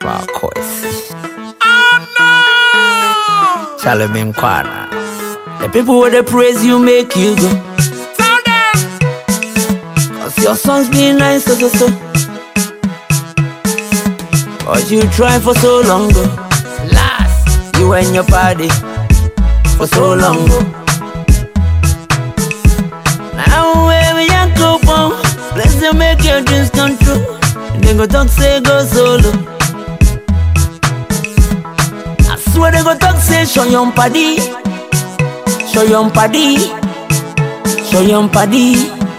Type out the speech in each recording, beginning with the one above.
Marcos. Charlemagne Kwana. The people where they praise you make you go. Tell them. Cause your songs be nice, so. But you try for so long, go. Last, you and your party for so long, go. Now where we young couple, bless them make your dreams come true. And they go talk say go solo. I swear they go talk say show your paddy. Show your paddy. Show your paddy.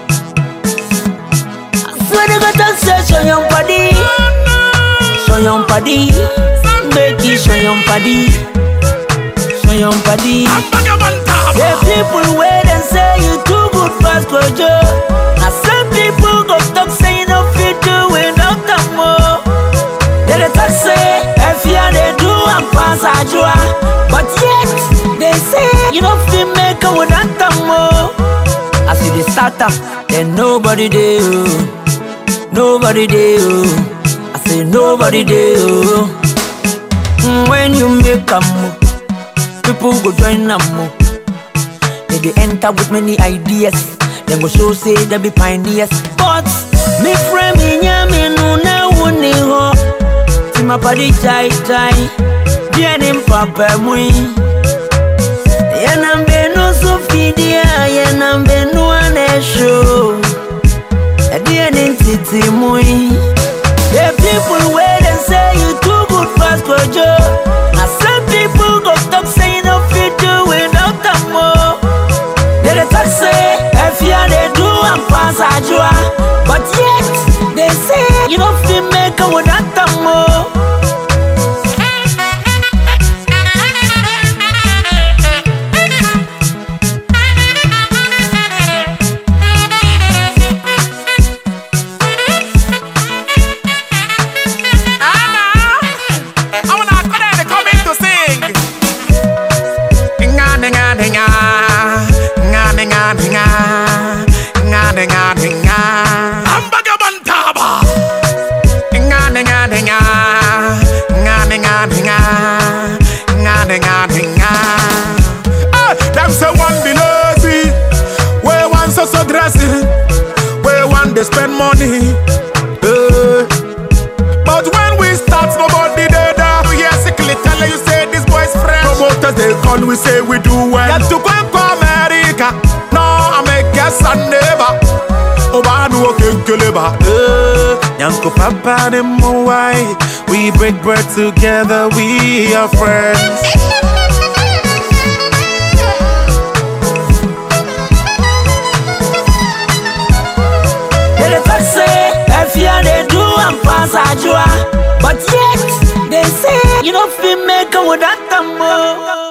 I swear they go talk say show your paddy. Show your paddy. Make it show your paddy. Show your paddy. The people wait and say you too good fast closure. Now some people go talk say you no fit do without them more. They talk say if you they do and pass a joa, but yet they say you no fit make a without them more. I see the starter, then nobody do, nobody do. I say nobody do. When you make a move, people go join a move. They enter with many ideas. Then go show say they be pioneers. But me friend me nyame no na woni ho. Ti ma padi chai chai. Dia nim papa mui. Ya nambe no so fidia, ya nambe no anesho. Dia nim titi mui. The people wait and say you too good fast kojo. Now some people go talk say you no fit do without them more. They talk say if you they do and pass a joa, but yet they say you don't feel make a without them more. Them say one be lazy, where one so dressing, where one they spend money. But when we start, nobody there. We hear sickly tell you say this boy's fresh. Promoters they call, we say we do well. Got to go to America, no I make guess and never. Obanu okenkeleba. Yanko papa dem why we break bread together, we are friends. They do and pass a joa, but yet they say you don't feel make a without them more.